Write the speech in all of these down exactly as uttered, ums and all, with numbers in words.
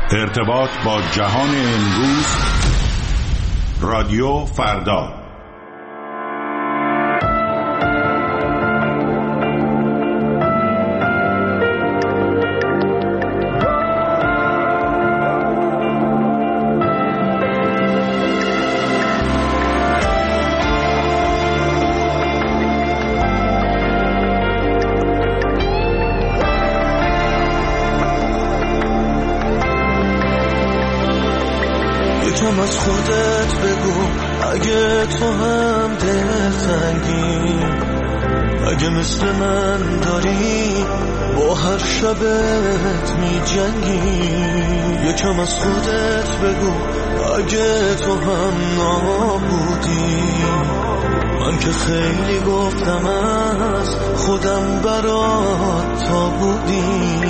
ارتباط با جهان امروز، رادیو فردا. یکم از خودت بگو اگه تو هم دل سنگین، اگه مثل من داری با هر شبت می جنگی. یکم از خودت بگو اگه تو هم نابودی، من که خیلی گفتم از خودم برات تا بودی.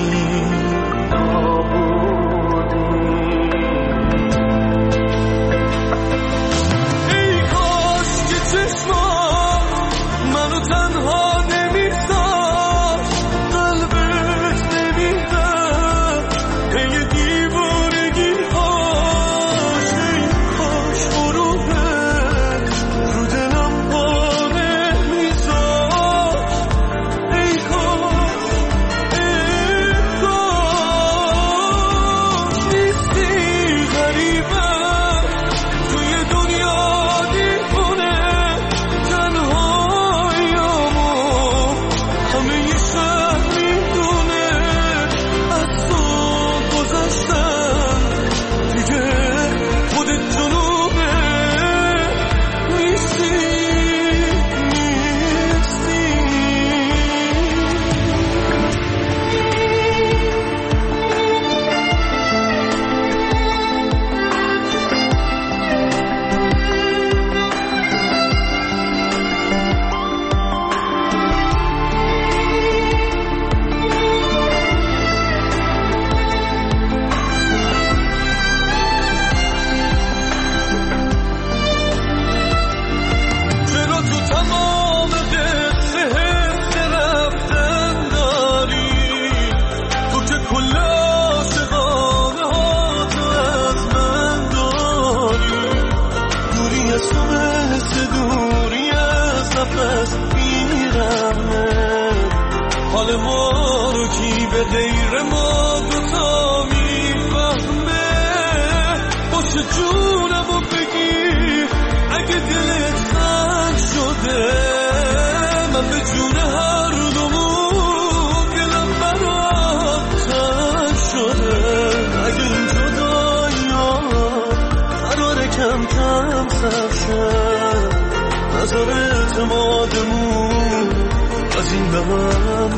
حال ما رو کی به غیر ما دوتا میفهمه؟ باشه جونمو بگیر اگه دلت تنگ شده، من به جون هر دومون دلم برات تنگ شده. اگه این جدایی‌ها قراره کم کم سر شه، نظر اعتمادمون از این به من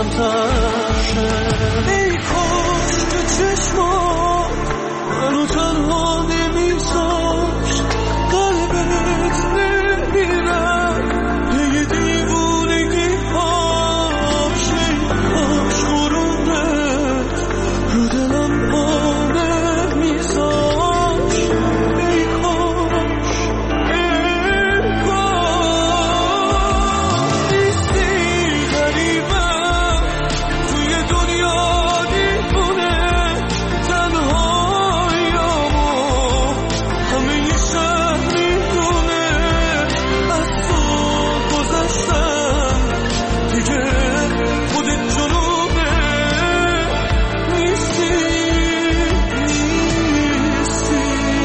کمتر شه. ای کاش که چشما منو تنها نمیذاشت، قلبت نمیرد یه دیوونگی هاش. ای کاش غروبت رو دلم پا نمیذاشت. ای کاش ای کاش نیستی غریبم توی دنیا دیوونه، تنهاییامو همه یه شهر میدونه. از تو گذشتم دیگه خودت جنوبه، نیستی نیستی.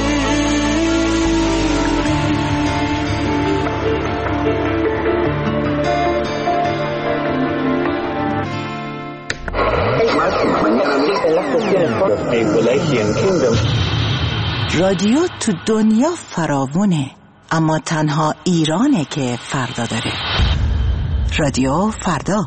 رادیو تو دنیا فراوونه، اما تنها ایرانه که فردا داره. رادیو فردا.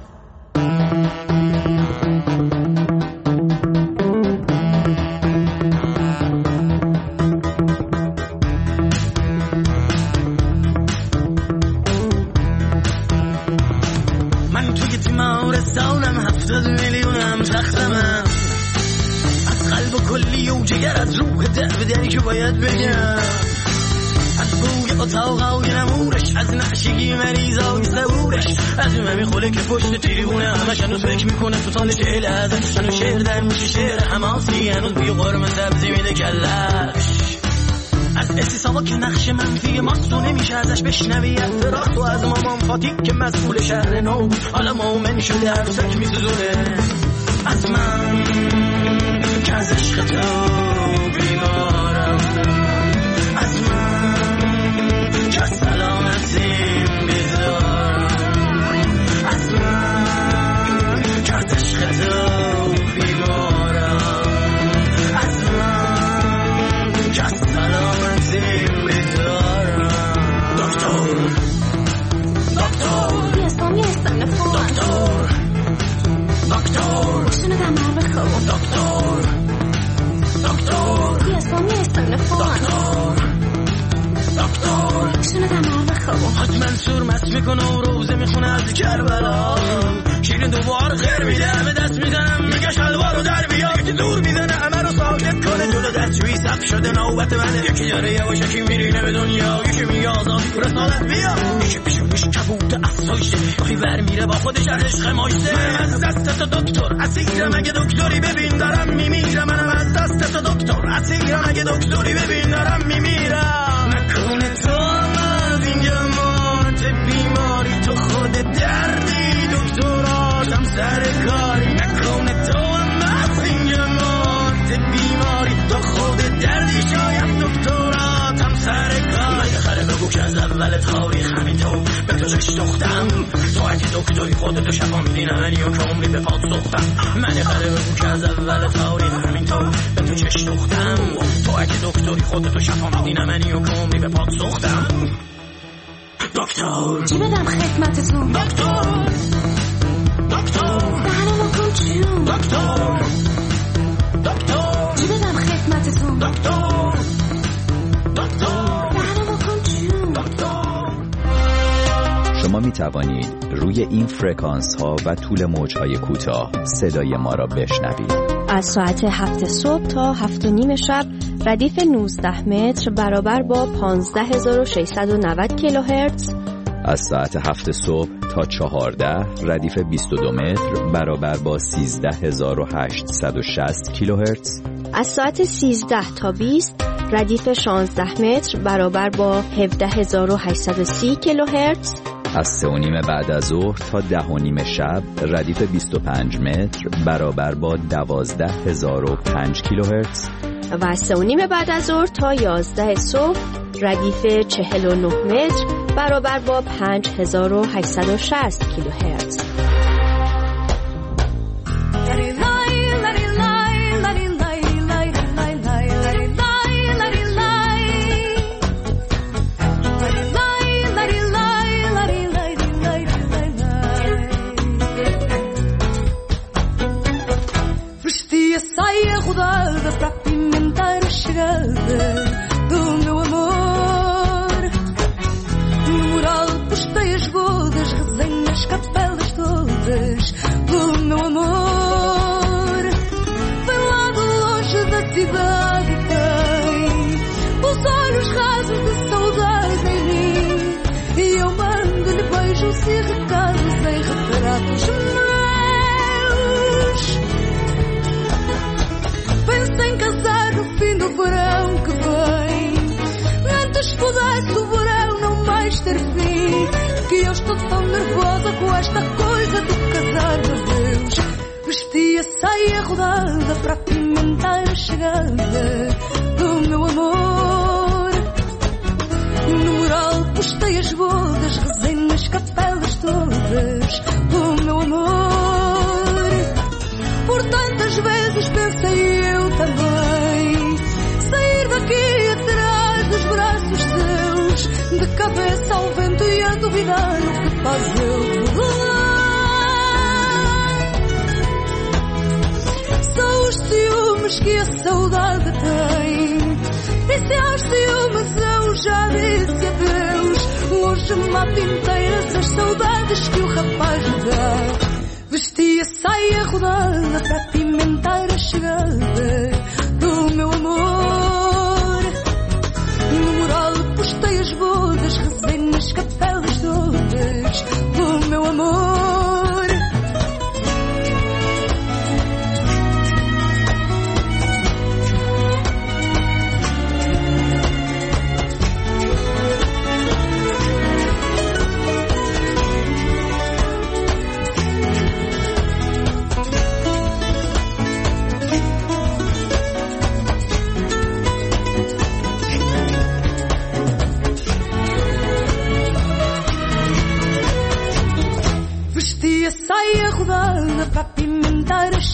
من توی تیمارستانم، هفتاد میلیونم زخمم، از قلب و کلی و جگر، از روح ده بدنی که باید بگم، از بوی اتاق و نمورش، از نعشگی مریضای زبورش، از اون همی خوله که پشت تیریبونه همش هنوز فکر میکنه تو سال چهل ازش، هنوز شعر در موشی شعر حماسی، هنوز بوی قرمه سبزی میده کلش. از استیساوا که نقش منفی ماست و نمیشه ازش بشنوی اعتراض، و از مامان فاتی که مسئول شهر نو حالا مومن شده عروسک میسوزونه. از من که از عشق تو بیمارم، از من که از سلامتیم بیزارم، از من که از عشق تو بیمارم، از من که از سلامتیم بیزارم. دکتر دکتر بیستم یستم نفوان دکتر دکتر شنودم هر بخوام دکتر دکتر بیستم یستم نفوان دکتر شنودم هر بخوام حاج منصور مست میکنه و روزه میخونه از کربلا، شیرین دوبار خیر میده همه دست میزنم میگه شلوارو در بیا، یکی دور میزنه همه رو ساکت کنه، جلو دستشویی سب شده نوبت منه، یکی داره یواشکی میرینه به دنیا، یکی میگه آزادی رسالت بیا، یکی پیشونش کبوت افزایشه، یکی بر میره با خودش از عشق مایسته. منم از دست تو دکتر اسیرم اگه دکتری ببین دارم میمیرم، منم از دست تو دکتر اسیرم اگه دکتری ببین دارم میمیرم. نکنه تو هم اینجا موت بیماری، تو خود دردی دکتراتم سر کاری، نکنه تو هم اینجا موت بیماری، تو خود دردی شاید دکتراتم سر کاری. من خره بگو که از اول تاریخ همین تو به تو چش دختم، تو اگه دکتری خودتو شفا میدی نمنی و که عمری به پاد سختم. من خره بگو که از اول تاریخ همین تو به تو چش دختم، تو اگه دکتری خودتو شفا میدی نمنی و که عمری به پاد سختم. دکتر چی بدم خدمتتون دکتر دکتر دهنمو کن چون دکتر دکتر چی بدم خدمتتون دکتر دکتر دهنمو کن چون دکتر. شما می توانید روی این فرکانس ها و طول موج های کوتاه صدای ما را بشنوید. از ساعت هفت صبح تا هفت و نیم شب ردیف نوزده متر برابر با پانزده هزار و ششصد و نود کیلوهرتز، از ساعت هفت صبح تا چهارده ردیف بیست و دو متر برابر با سیزده هزار و هشتصد و شصت کیلوهرتز، از ساعت سیزده تا بیست ردیف شانزده متر برابر با هفده هزار و هشتصد و سی کیلوهرتز، از سه و نیم بعد از ظهر تا ده و نیم شب ردیف بیست و پنج متر برابر با دوازده هزار و پنج کیلوهرتز، و از سه و نیم بعد از ظهر تا یازده صبح ردیف چهل و نه متر برابر با پنج هزار و هشتصد و شصت کیلوهرتز. Saia rodada para apimentar a chegada do meu amor. No mural postei as bodas, resenho as capelas todas do meu amor. Vem lá de longe da cidade e tem os olhos rasos de saudade em mim, e eu mando-lhe beijos e recados em retratos meus. Penso em casar no fim do verão que vem, antes pudesse o verão não mais ter fim, que eu estou tão nervosa com esta coisa de casar, meu Deus. Vesti a saia rodada para apimentar a chegada do meu amor. No mural postei as bodas, rezei nas capelas todas do meu amor. Por tantas vezes pensei eu também sair daqui atrás dos braços teus, de cabeça ao vento e a duvidar o que faz eu voar. São os ciúmes que a saudade tem, e se aos ciúmes eu já disse adeus, hoje mato inteiras as saudades que o rapaz me dá. Vesti a saia rodada para apimentar a chegada do meu amor. No mural postei as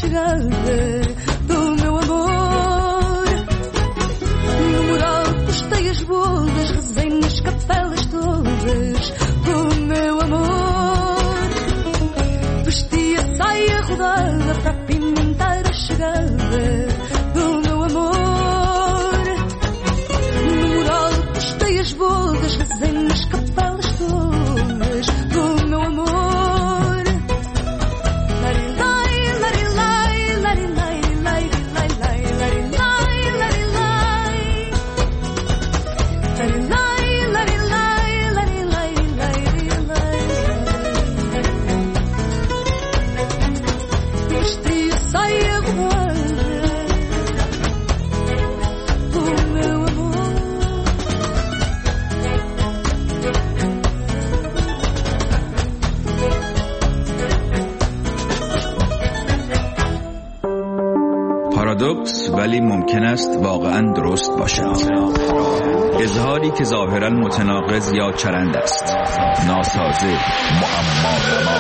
chegada do meu amor. No mural postei as bodas, rezei nas capelas todas do meu amor. Vesti a saia rodada para apimentar a chegada do meu amor. No mural postei as bodas, rezei nas capelas todas do meu amor. پارادوکس ولی ممکن است واقعا درست باشد. اظهاری که ظاهرا متناقض یا چرند است، ناسازه، معما.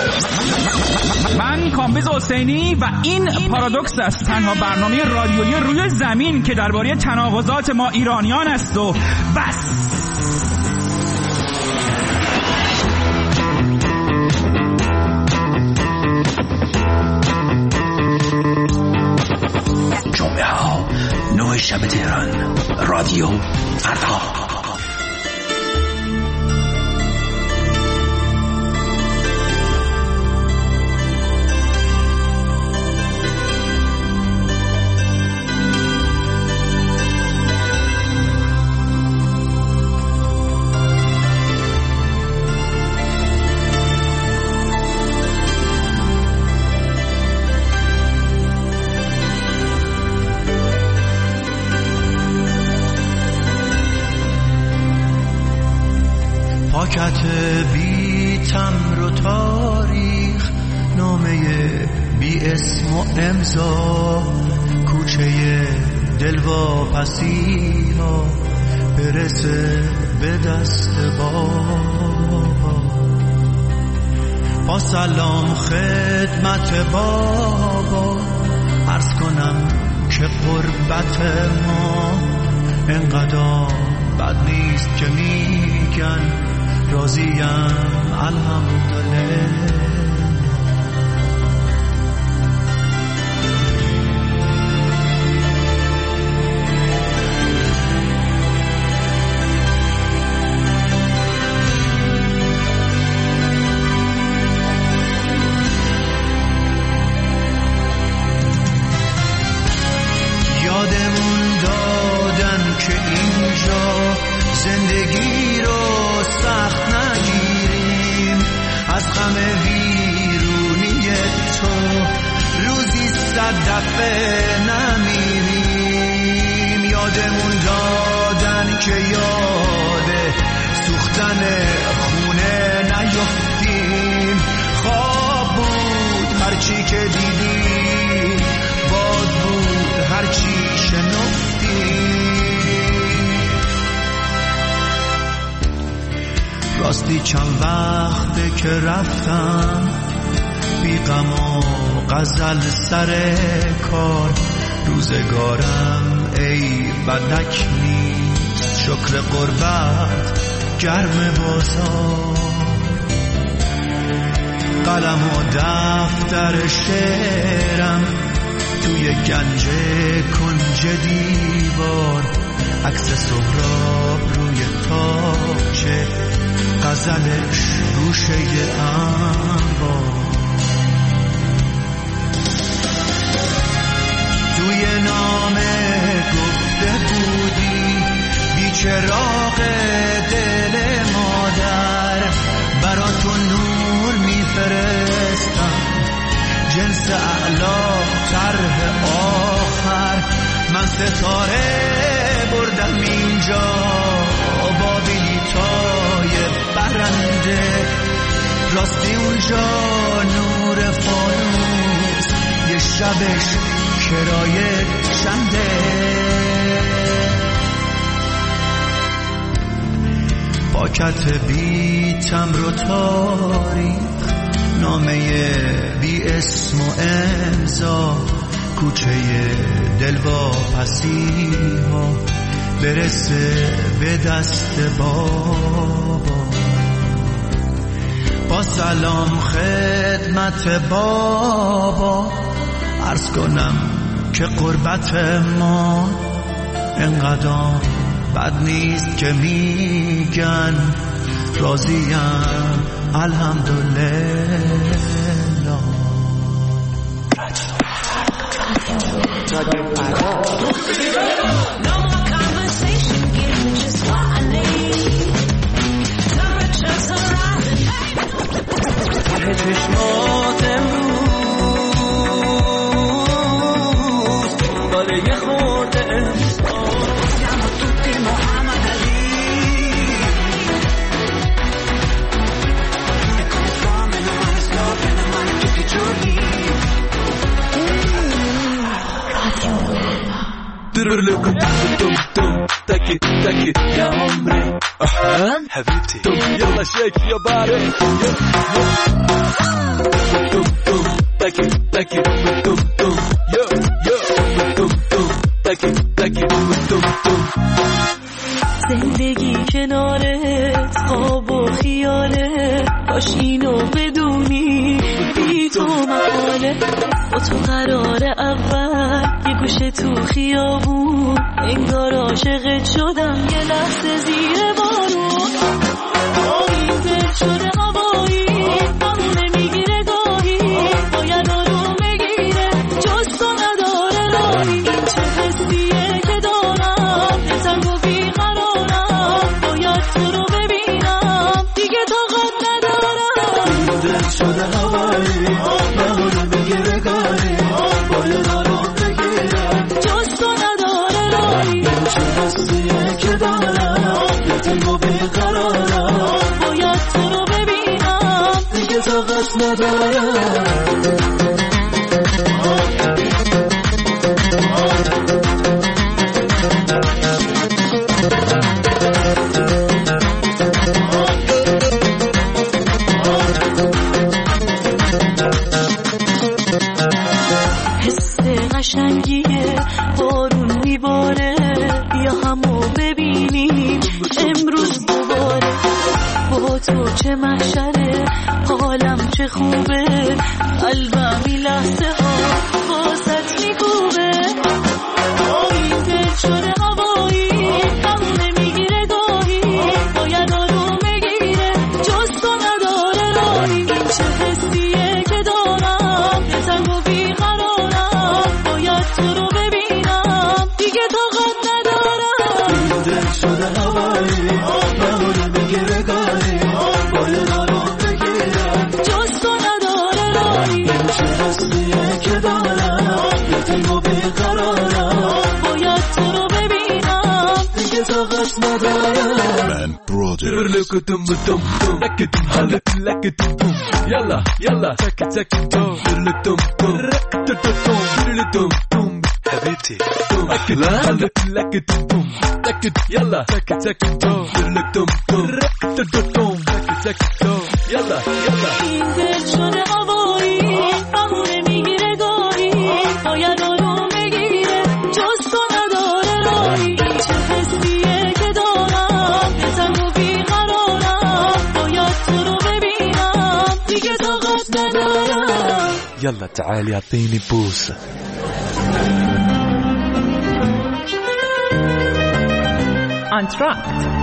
من کامبیز حسینی و این پارادوکس است، تنها برنامه رادیویی روی زمین که درباره تناقضات ما ایرانیان است و بس. جمعه ها نه شب تهران، رادیو فردا. پاکت بی تمر و تاریخ، نامه بی اسم و امضا، کوچه دلواپسی ها برسه به دست بابا. با سلام خدمت بابا عرض کنم که قربت ما انقدر بد نیست که میگن راضیم الحمدلله. یادمون دادن که اینجا زندگی رو سخت نگیریم، از غم ویرونی تو روزی صد دفعه نمیریم. یادمون دادن که یاد سوختن خونه نیفتیم، خواب بود هرچی که دیدیم، باد بود هرچی شنفتیم. راستی چند وقته که رفتم بی غم و غزل سر کار، روزگارم ای بدک نیست، شکر قربت گرم بازار. قلم و دفتر شعرم توی گنج کنج دیوار، عکس سهراب روی تاقچه، غزلش گوشه انبار. توی نامه گفته بودی بی چراغ دل مادر، برا تو نور میفرستم جنس اعلا طرح آخر. من ستاره بردم اینجا با بلیطای برنده، راستی اونجا نور فانوس یه شبش کرایه چنده. پاکت بی تمر و تاریخ، نامه بی اسم و امضا، کوچه دلواپسی ها برسه به دست بابا. با سلام خدمت بابا عرض کنم که قربت ما انقدر بد نیست که میگن راضیم الحمدلله. چشمات امروز داره یه خورده احساس توی محمد علی کامل و اصلاف من توی جوری درلوك دم دم تاكي تاكي يا عمري أحلام حبيبتي دم يلا شيك يا باري دم دم تاكي تاكي دم دم يا يا دم دم تاكي تاكي دم دم. زندگی کنارت خواب و خیاله باش اینو بدونی بی تو محاله. با تو قرار اول یه گوشه تو خیابون انگار عاشقت شدم یه لحظه زیر بارون. این دل شده هوایی همونه میگیره گاهی باید آروم بگیره جز تو نداره راهی. این چه حسیه که دارم تنگ و بیقرارم باید تو رو ببینم دیگه طاقت ندارم. این دل شده هوایی همونه میگیره گاهی باید آروم بگیره جز تو نداره راهی. این چه حسیه که دارم تنگ و بیقرارم باید تو رو ببینم دیگه طاقت ندارم. حس قشنگیه بارون میباره بیا همو ببینیم امروز دوباره. با تو چه محشره حالم چه خوبه قلبم این لحظه ها باست میکوبه. این دل شده هوایی همونه میگیره گاهی باید آروم بگیره جز تو نداره راهی. این چه حسیه که دارم تنگ و بیقرارم باید تو رو ببینم دیگه طاقت ندارم. این دل شده هوایی همونه میگیره گاهی باید آروم بگیره جز تو نداره راهی. این چه حسیه که دارم تنگ و بیقرارم باید تو رو ببینم دیگه طاقت ندارم. من برادر لك دم دم دم لك دم هلك لك دم دم يلا يلا تك تك دم لك دم دم دم دم دم حبيبتي دم لا هلك لك دم دم لك يلا تك تك دم لك دم دم دم دم تك تك دم يلا يلا. این دل شده هوایی همونه میگیره گاهی باید آروم بگیره جز تو نداره راهی. این چه حسیه که دارم تنگ و بیقرارم باید تو رو ببینم دیگه طاقت ندارم. يلا تعالي اعطيني بوسه. انتراکت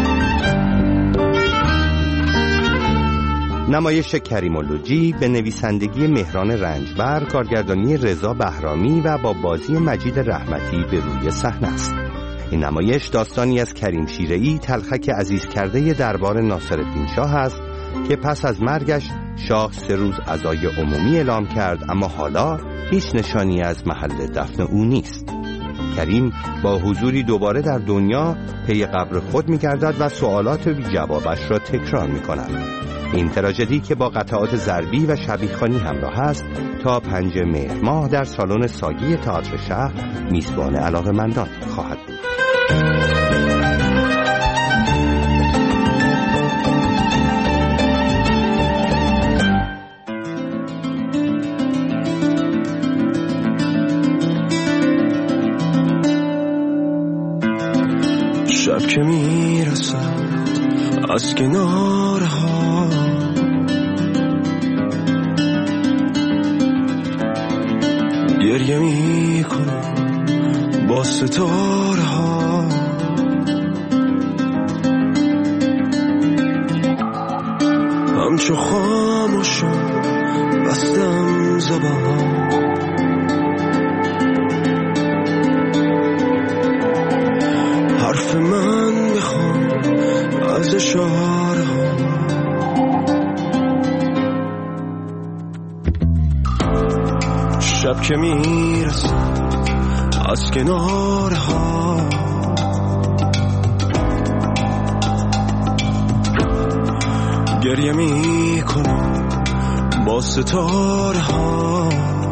نمایش کریمولوژی به نویسندگی مهران رنجبر، کارگردانی رضا بهرامی و با بازی مجید رحمتی به روی صحنه است. این نمایش داستانی از کریم شیره‌ای، تلخک عزیز کرده دربار ناصرالدین شاه است که پس از مرگش شاه سه روز عزای عمومی اعلام کرد، اما حالا هیچ نشانی از محل دفن او نیست. کریم با حضوری دوباره در دنیا پی قبر خود می‌گردد و سوالات بی جوابش را تکرار می‌کند. این تراژدی که با قطعات ضربی و شبیه‌خوانی همراه است تا پنج مهر ماه در سالن ساگی تئاتر شهر میزبان علاقه‌مندان خواهد بود. شب که میرسد از کنارها گریه میکنه با ستاره ها همچو خاموشم بستم زبان حرف من بخوام از اشاره ها شب که میرسه از کناره ها گریه میکنم با ستاره ها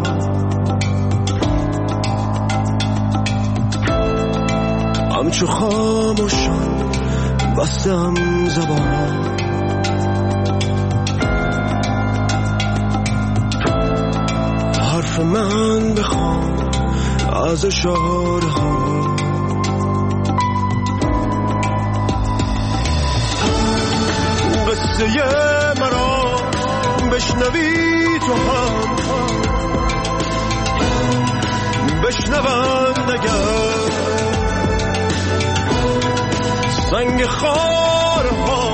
همچو خاموشم بستم زبان حرف من بخوام از اشاره ها قصه مرا بشنوی تو هم بشنوند اگر سنگ خارها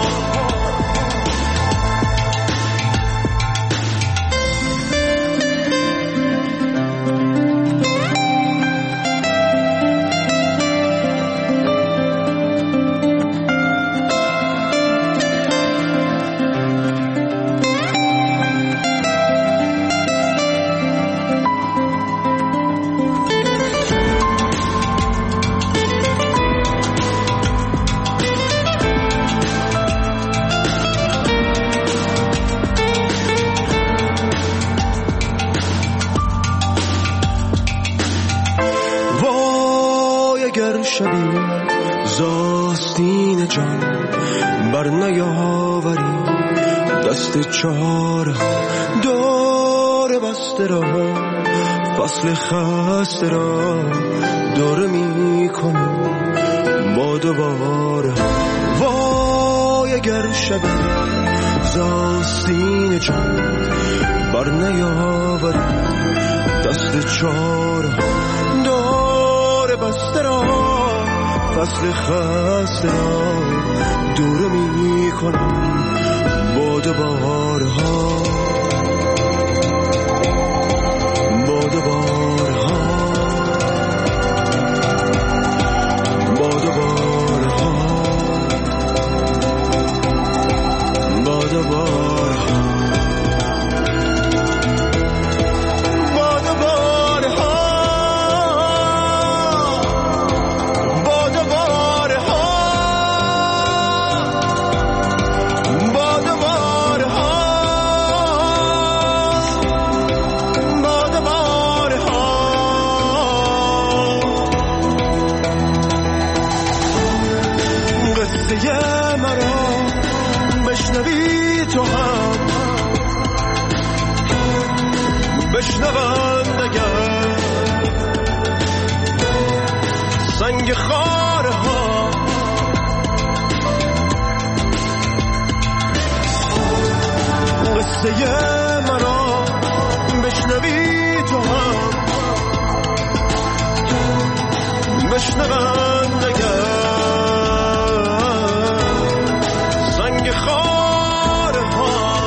شبی زاستین جان بر نیاوری دست چاره دور بسته را فصل خسته را دور می کنم با دوباره وای اگر شبی زاستین جان بر نیاوری دست چاره دور بسته را فصل خسته را دور می کنم با دوباره ها با دوباره ها با دوباره ها با دوباره ها بشنوند اگر سنگ خاره ها قصه مرا بشنوی تو هم بشنوند اگر سنگ خاره ها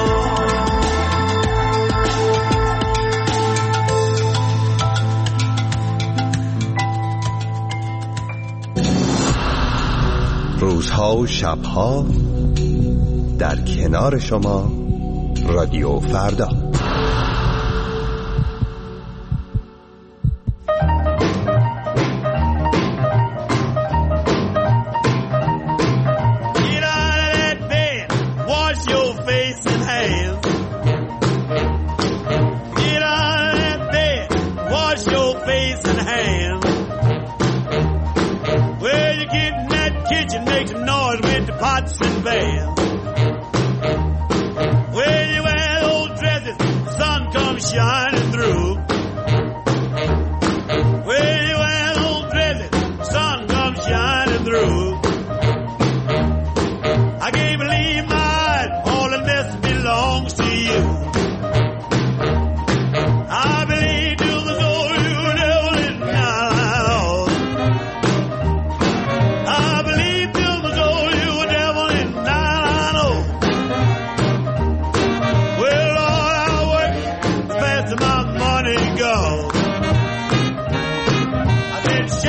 روزها و شبها در کنار شما رادیو فردا.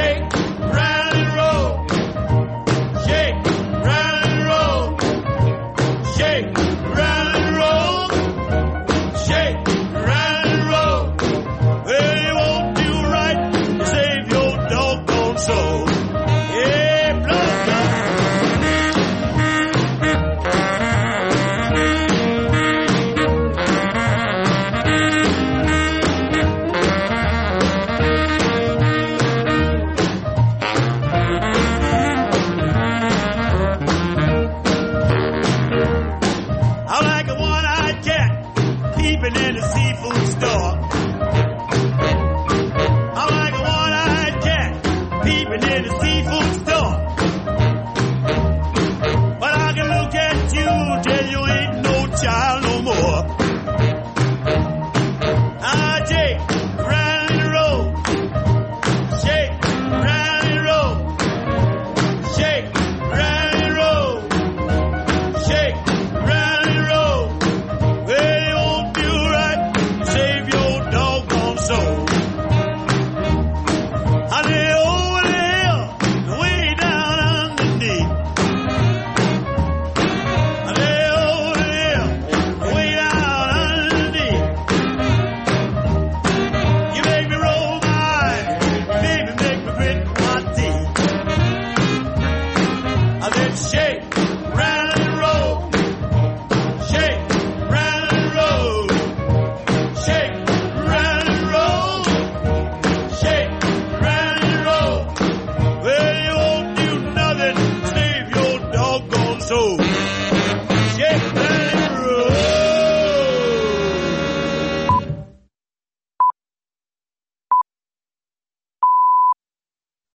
soul.